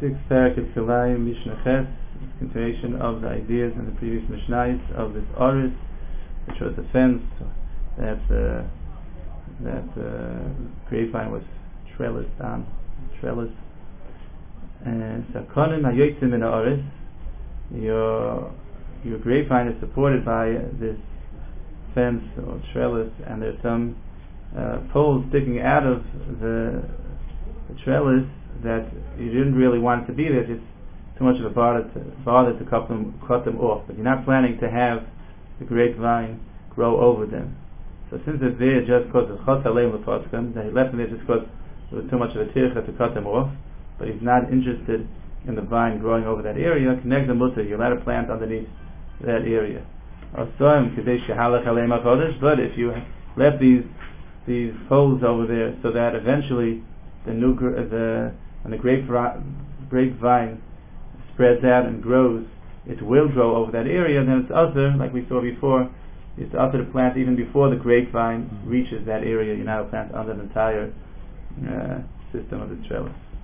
Sixth parak of Kilayim Mishnah Ches, continuation of the ideas in the previous Mishnayos of this Oris, which was the fence that grapevine was trellised on. And Sakonim Hayotzim in Oris, your grapevine is supported by this fence or trellis, and there's some poles sticking out of the trellis that you didn't really want it to be there, just too much of a bother to cut them off. But you're not planning to have the grapevine grow over them. So since it's there just because it's chos aleim lepotzkan, that he left them there just because there was too much of a tircha to cut them off, but he's not interested in the vine growing over that area, connect the mutter, you're allowed to plant underneath that area. But if you left these poles over there so that eventually when the grapevine spreads out and grows, it will grow over that area, then it's other, like we saw before, it's other to plant even before the grapevine reaches that area. You're now plant under the entire system of the trellis.